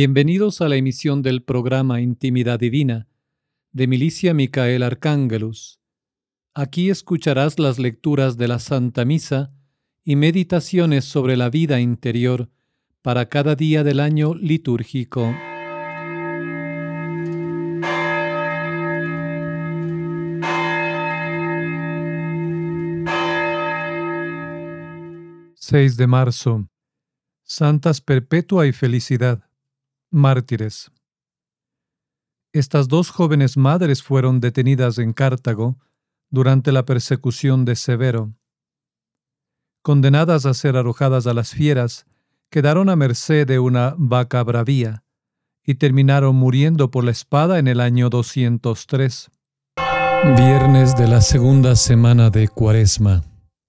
Bienvenidos a la emisión del programa Intimidad Divina de Milicia Micael Arcángelus. Aquí escucharás las lecturas de la Santa Misa y meditaciones sobre la vida interior para cada día del año litúrgico. ...6 de marzo... Santas Perpetua y Felicidad, mártires. Estas dos jóvenes madres fueron detenidas en Cartago durante la persecución de Severo. Condenadas a ser arrojadas a las fieras, quedaron a merced de una vaca bravía y terminaron muriendo por la espada en el año 203. Viernes de la segunda semana de Cuaresma.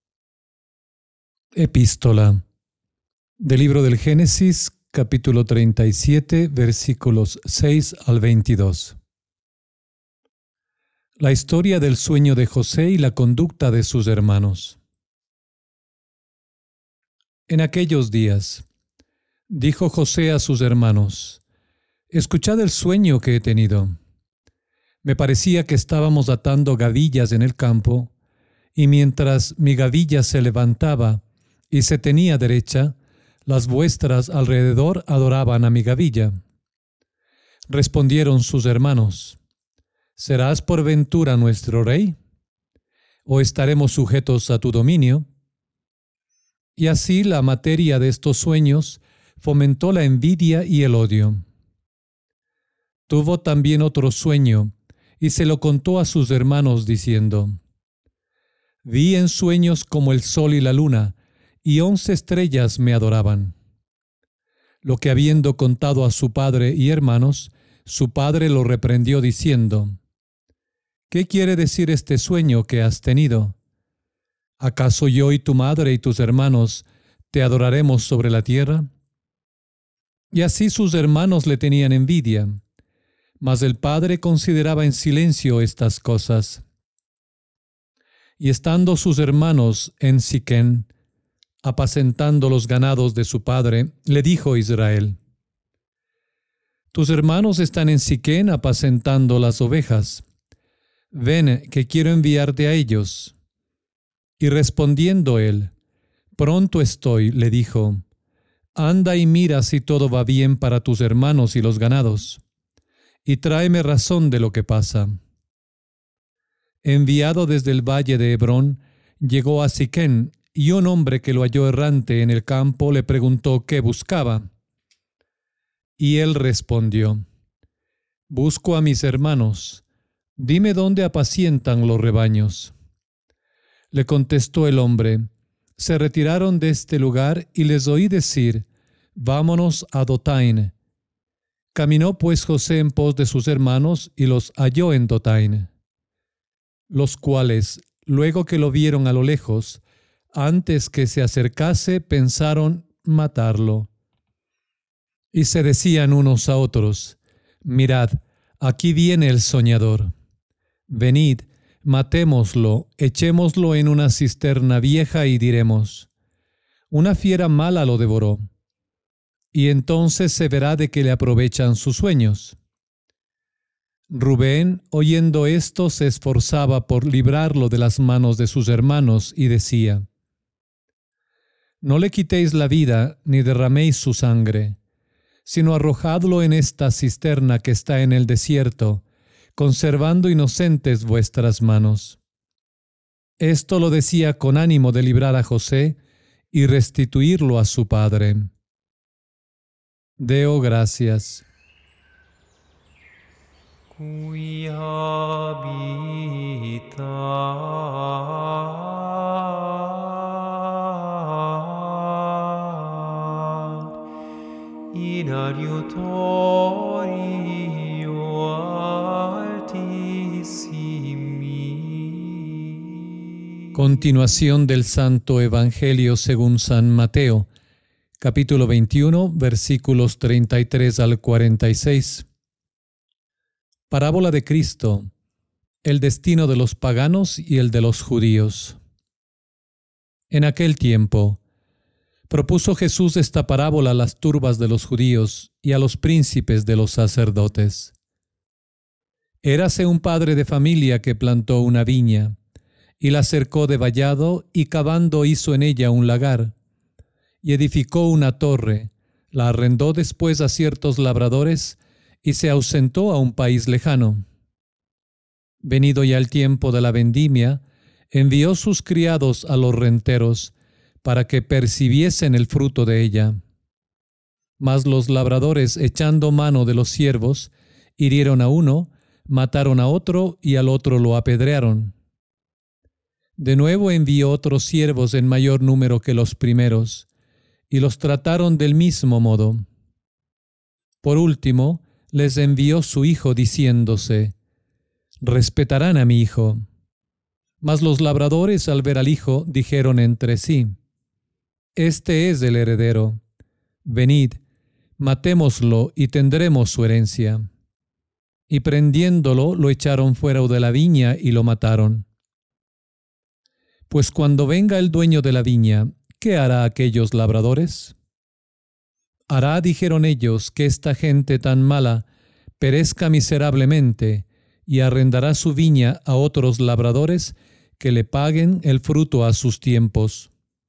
Epístola del libro del Génesis, capítulo 37, versículos 6 al 22. La historia del sueño de José y la conducta de sus hermanos. En aquellos días, dijo José a sus hermanos: «Escuchad el sueño que he tenido. Me parecía que estábamos atando gavillas en el campo, y mientras mi gavilla se levantaba y se tenía derecha, las vuestras alrededor adoraban a mi gavilla». Respondieron sus hermanos: «¿Serás por ventura nuestro rey? ¿O estaremos sujetos a tu dominio?» Y así la materia de estos sueños fomentó la envidia y el odio. Tuvo también otro sueño, y se lo contó a sus hermanos diciendo: «Vi en sueños como el sol y la luna, y 11 estrellas me adoraban». Lo que habiendo contado a su padre y hermanos, su padre lo reprendió diciendo: «¿Qué quiere decir este sueño que has tenido? ¿Acaso yo y tu madre y tus hermanos te adoraremos sobre la tierra?» Y así sus hermanos le tenían envidia, mas el padre consideraba en silencio estas cosas. Y estando sus hermanos en Siquén, apacentando los ganados de su padre, le dijo Israel: «Tus hermanos están en Siquén apacentando las ovejas. Ven, que quiero enviarte a ellos». Y respondiendo él: «Pronto estoy», le dijo: «Anda y mira si todo va bien para tus hermanos y los ganados, y tráeme razón de lo que pasa». Enviado desde el valle de Hebrón, llegó a Siquén, y un hombre que lo halló errante en el campo le preguntó qué buscaba. Y él respondió: «Busco a mis hermanos. Dime dónde apacientan los rebaños». Le contestó el hombre: «Se retiraron de este lugar y les oí decir: vámonos a Dotain». Caminó pues José en pos de sus hermanos y los halló en Dotain, los cuales, luego que lo vieron a lo lejos, antes que se acercase, pensaron matarlo. Y se decían unos a otros: «Mirad, aquí viene el soñador. Venid, matémoslo, echémoslo en una cisterna vieja y diremos: una fiera mala lo devoró. Y entonces se verá de qué le aprovechan sus sueños». Rubén, oyendo esto, se esforzaba por librarlo de las manos de sus hermanos y decía: «No le quitéis la vida ni derraméis su sangre, sino arrojadlo en esta cisterna que está en el desierto, conservando inocentes vuestras manos». Esto lo decía con ánimo de librar a José y restituirlo a su padre. Deo gracias. Qui habita in aiutorio altissimi. Continuación del Santo Evangelio según San Mateo, capítulo 21, versículos 33 al 46. Parábola de Cristo, el destino de los paganos y el de los judíos. En aquel tiempo, Propuso Jesús esta parábola a las turbas de los judíos y a los príncipes de los sacerdotes. Érase un padre de familia que plantó una viña, y la cercó de vallado, y cavando hizo en ella un lagar, y edificó una torre, la arrendó después a ciertos labradores, y se ausentó a un país lejano. Venido ya el tiempo de la vendimia, envió sus criados a los renteros, para que percibiesen el fruto de ella. Mas los labradores, echando mano de los siervos, hirieron a uno, mataron a otro y al otro lo apedrearon. De nuevo envió otros siervos en mayor número que los primeros, y los trataron del mismo modo. Por último, les envió su hijo diciéndose: respetarán a mi hijo. Mas los labradores, al ver al hijo, dijeron entre sí: este es el heredero. Venid, matémoslo y tendremos su herencia. Y prendiéndolo, lo echaron fuera de la viña y lo mataron. Pues cuando venga el dueño de la viña, ¿qué hará a aquellos labradores? Hará, dijeron ellos, que esta gente tan mala perezca miserablemente, y arrendará su viña a otros labradores que le paguen el fruto a sus tiempos.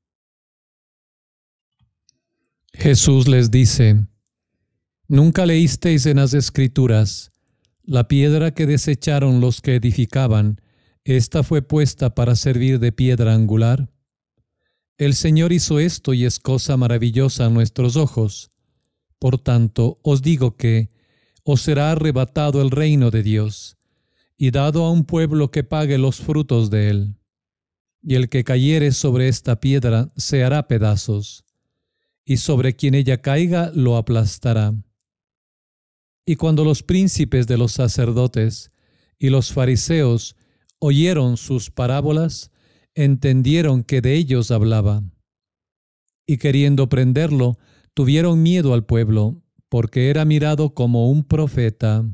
Jesús les dice: ¿nunca leísteis en las Escrituras: la piedra que desecharon los que edificaban, esta fue puesta para servir de piedra angular? El Señor hizo esto y es cosa maravillosa a nuestros ojos. Por tanto, os digo que os será arrebatado el reino de Dios, y dado a un pueblo que pague los frutos de él. Y el que cayere sobre esta piedra se hará pedazos, y sobre quien ella caiga lo aplastará. Y cuando los príncipes de los sacerdotes y los fariseos oyeron sus parábolas, entendieron que de ellos hablaba. Y queriendo prenderlo, tuvieron miedo al pueblo, porque era mirado como un profeta.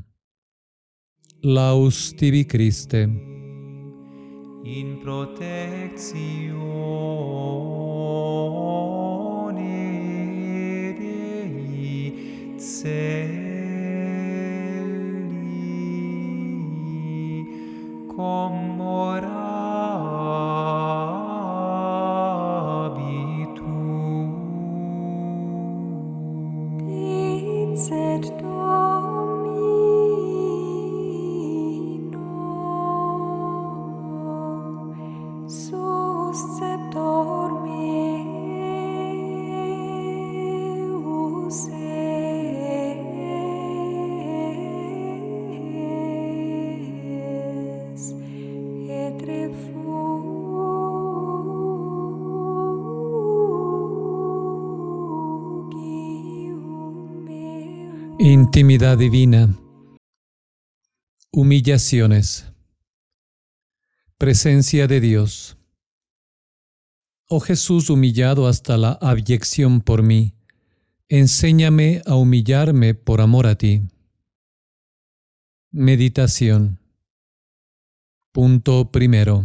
Laus tibi Christe. In protectione Dei celi, comorabitur. Dicet Domino, susceptor meus es, et refugium meum. Intimidad divina. Humillaciones. Presencia de Dios. Oh Jesús humillado hasta la abyección por mí, enséñame a humillarme por amor a ti. Meditación. Punto primero.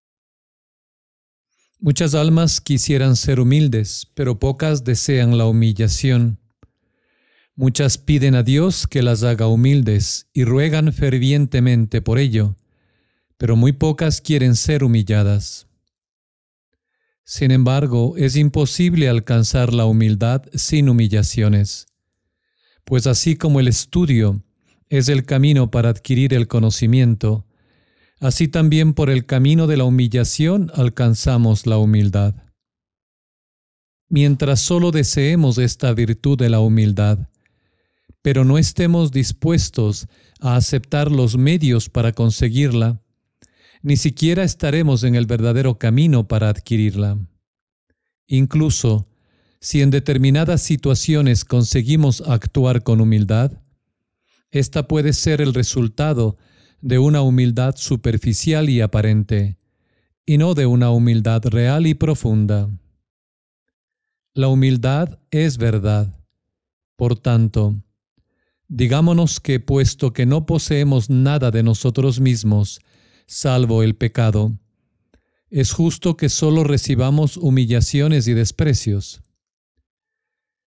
Muchas almas quisieran ser humildes, pero pocas desean la humillación. Muchas piden a Dios que las haga humildes y ruegan fervientemente por ello, pero muy pocas quieren ser humilladas. Sin embargo, es imposible alcanzar la humildad sin humillaciones, pues así como el estudio es el camino para adquirir el conocimiento, así también por el camino de la humillación alcanzamos la humildad. Mientras solo deseemos esta virtud de la humildad, pero no estemos dispuestos a aceptar los medios para conseguirla, ni siquiera estaremos en el verdadero camino para adquirirla. Incluso, si en determinadas situaciones conseguimos actuar con humildad, esta puede ser el resultado de una humildad superficial y aparente, y no de una humildad real y profunda. La humildad es verdad. Por tanto, digámonos que, puesto que no poseemos nada de nosotros mismos, salvo el pecado, es justo que solo recibamos humillaciones y desprecios.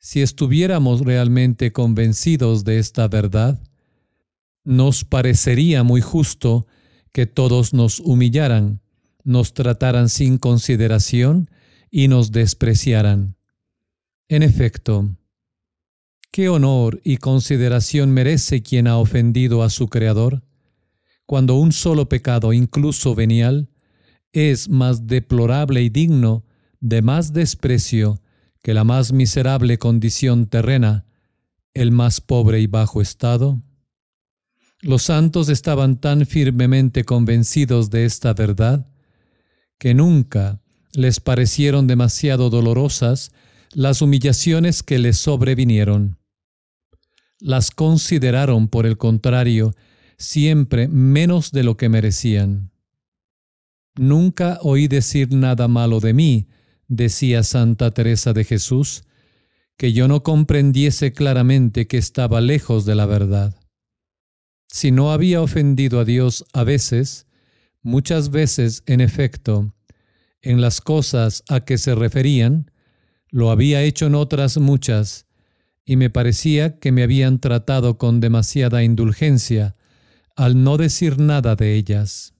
Si estuviéramos realmente convencidos de esta verdad, nos parecería muy justo que todos nos humillaran, nos trataran sin consideración y nos despreciaran. En efecto, ¿qué honor y consideración merece quien ha ofendido a su Creador? Cuando un solo pecado, incluso venial, es más deplorable y digno de más desprecio que la más miserable condición terrena, el más pobre y bajo estado. Los santos estaban tan firmemente convencidos de esta verdad que nunca les parecieron demasiado dolorosas las humillaciones que les sobrevinieron. Las consideraron, por el contrario, siempre menos de lo que merecían. Nunca oí decir nada malo de mí, decía Santa Teresa de Jesús, que yo no comprendiese claramente que estaba lejos de la verdad. Si no había ofendido a Dios a veces, muchas veces, en efecto, en las cosas a que se referían, lo había hecho en otras muchas, y me parecía que me habían tratado con demasiada indulgencia al no decir nada de ellas.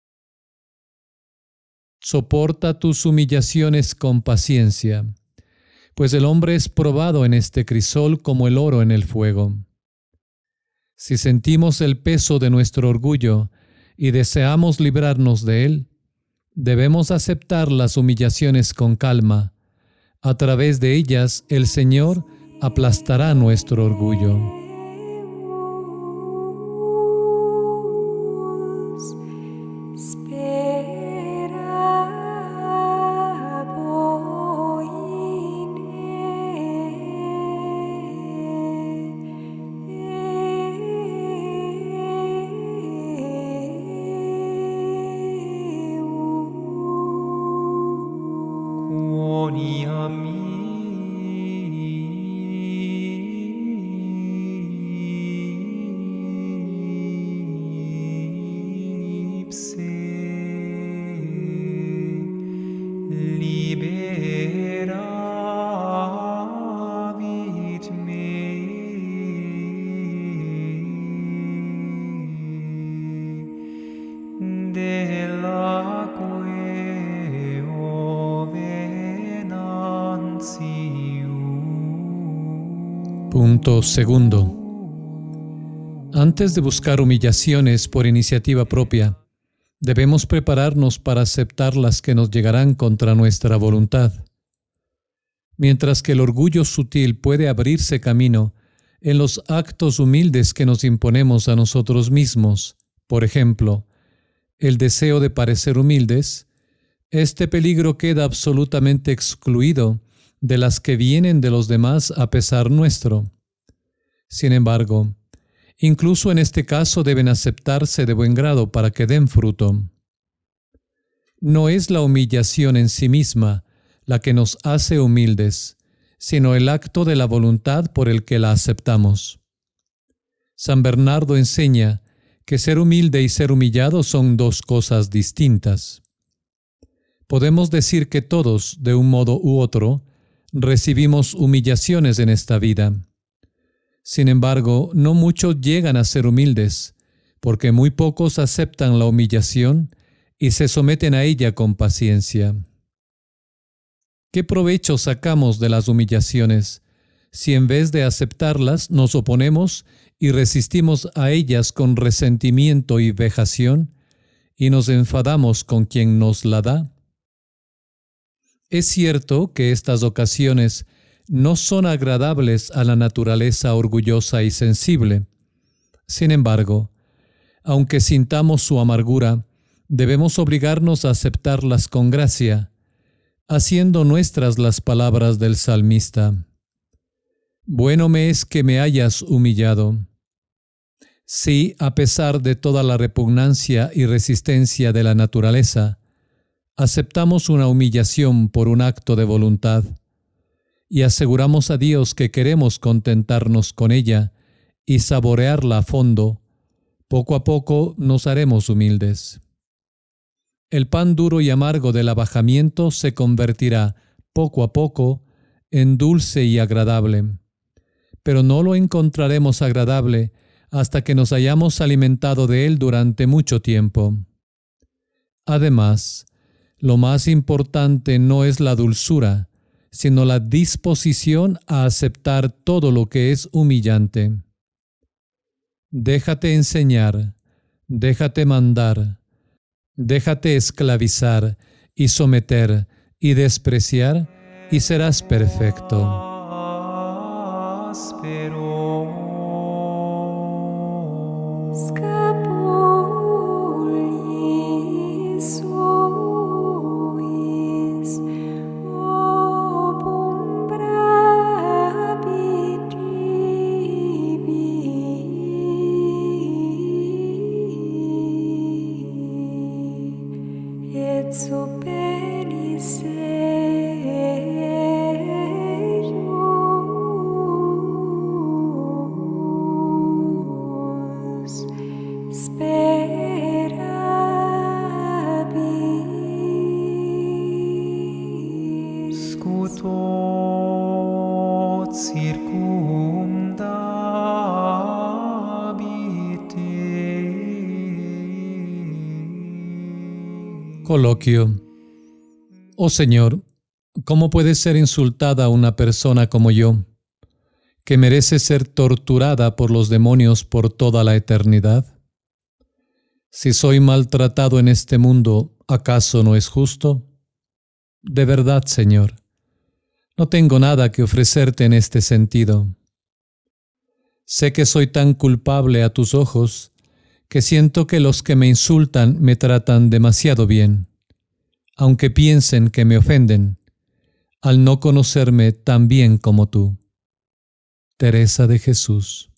Soporta tus humillaciones con paciencia, pues el hombre es probado en este crisol como el oro en el fuego. Si sentimos el peso de nuestro orgullo y deseamos librarnos de él, debemos aceptar las humillaciones con calma. A través de ellas, el Señor aplastará nuestro orgullo. Punto segundo. Antes de buscar humillaciones por iniciativa propia, debemos prepararnos para aceptar las que nos llegarán contra nuestra voluntad. Mientras que el orgullo sutil puede abrirse camino en los actos humildes que nos imponemos a nosotros mismos, por ejemplo, el deseo de parecer humildes, este peligro queda absolutamente excluido de las que vienen de los demás a pesar nuestro. Sin embargo, incluso en este caso deben aceptarse de buen grado para que den fruto. No es la humillación en sí misma la que nos hace humildes, sino el acto de la voluntad por el que la aceptamos. San Bernardo enseña que ser humilde y ser humillado son dos cosas distintas. Podemos decir que todos, de un modo u otro, recibimos humillaciones en esta vida. Sin embargo, no muchos llegan a ser humildes, porque muy pocos aceptan la humillación y se someten a ella con paciencia. ¿Qué provecho sacamos de las humillaciones si en vez de aceptarlas nos oponemos y resistimos a ellas con resentimiento y vejación y nos enfadamos con quien nos la da? Es cierto que estas ocasiones no son agradables a la naturaleza orgullosa y sensible. Sin embargo, aunque sintamos su amargura, debemos obligarnos a aceptarlas con gracia, haciendo nuestras las palabras del salmista. Bueno me es que me hayas humillado. Si, a pesar de toda la repugnancia y resistencia de la naturaleza, aceptamos una humillación por un acto de voluntad y aseguramos a Dios que queremos contentarnos con ella y saborearla a fondo, poco a poco nos haremos humildes. El pan duro y amargo del abajamiento se convertirá poco a poco en dulce y agradable, pero no lo encontraremos agradable hasta que nos hayamos alimentado de él durante mucho tiempo. Además, lo más importante no es la dulzura, sino la disposición a aceptar todo lo que es humillante. Déjate enseñar, déjate mandar, déjate esclavizar y someter y despreciar, y serás perfecto. Scapuli suis, obum brabit tibi, et superis sperabis. Scuto circumdabit te. Coloquio. Oh Señor, ¿cómo puede ser insultada una persona como yo, que merece ser torturada por los demonios por toda la eternidad? Si soy maltratado en este mundo, ¿acaso no es justo? De verdad, Señor, no tengo nada que ofrecerte en este sentido. Sé que soy tan culpable a tus ojos que siento que los que me insultan me tratan demasiado bien, aunque piensen que me ofenden, al no conocerme tan bien como tú. Teresa de Jesús.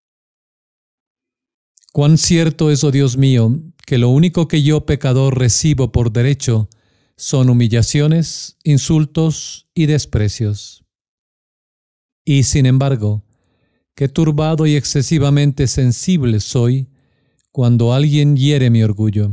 Cuán cierto es, oh Dios mío, que lo único que yo, pecador, recibo por derecho son humillaciones, insultos y desprecios. Y sin embargo, qué turbado y excesivamente sensible soy cuando alguien hiere mi orgullo.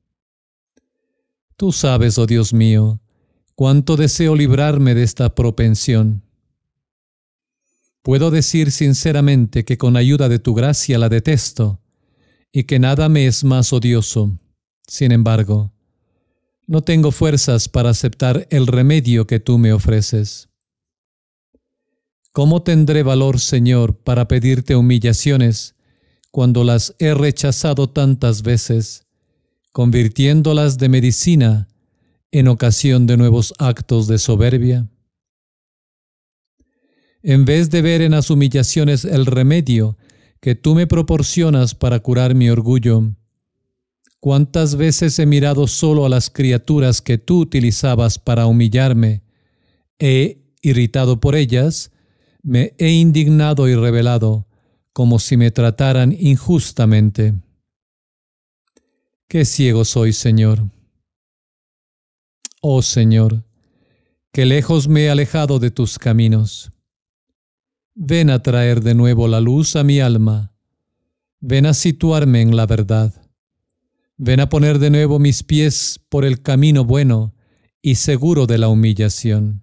Tú sabes, oh Dios mío, cuánto deseo librarme de esta propensión. Puedo decir sinceramente que con ayuda de tu gracia la detesto y que nada me es más odioso. Sin embargo, no tengo fuerzas para aceptar el remedio que tú me ofreces. ¿Cómo tendré valor, Señor, para pedirte humillaciones cuando las he rechazado tantas veces, convirtiéndolas de medicina en ocasión de nuevos actos de soberbia? En vez de ver en las humillaciones el remedio que tú me proporcionas para curar mi orgullo, ¿cuántas veces he mirado solo a las criaturas que tú utilizabas para humillarme? Irritado por ellas, me he indignado y rebelado, como si me trataran injustamente. ¡Qué ciego soy, Señor! Oh Señor, que lejos me he alejado de tus caminos. Ven a traer de nuevo la luz a mi alma. Ven a situarme en la verdad. Ven a poner de nuevo mis pies por el camino bueno y seguro de la humillación.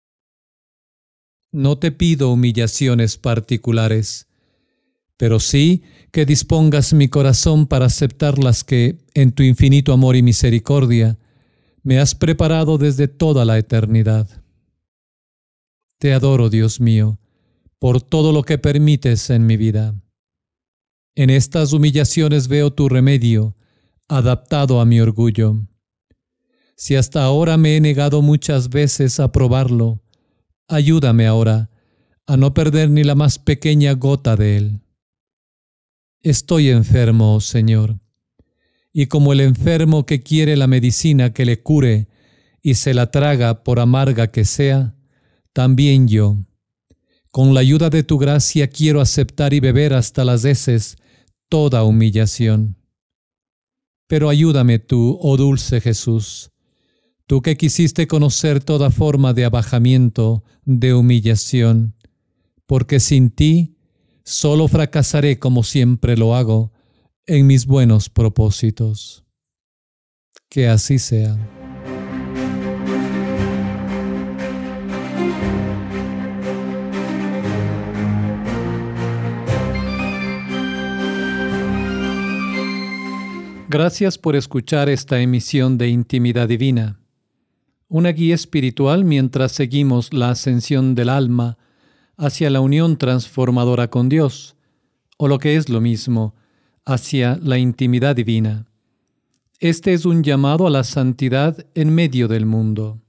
No te pido humillaciones particulares, pero sí que dispongas mi corazón para aceptar las que, en tu infinito amor y misericordia, me has preparado desde toda la eternidad. Te adoro, Dios mío, por todo lo que permites en mi vida. En estas humillaciones veo tu remedio, adaptado a mi orgullo. Si hasta ahora me he negado muchas veces a probarlo, ayúdame ahora a no perder ni la más pequeña gota de él. Estoy enfermo, oh Señor, y como el enfermo que quiere la medicina que le cure y se la traga por amarga que sea, también yo, con la ayuda de tu gracia, quiero aceptar y beber hasta las heces toda humillación. Pero ayúdame tú, oh dulce Jesús, tú que quisiste conocer toda forma de abajamiento, de humillación, porque sin ti solo fracasaré como siempre lo hago en mis buenos propósitos. Que así sea. Gracias por escuchar esta emisión de Intimidad Divina, una guía espiritual mientras seguimos la ascensión del alma hacia la unión transformadora con Dios, o lo que es lo mismo, hacia la intimidad divina. Este es un llamado a la santidad en medio del mundo.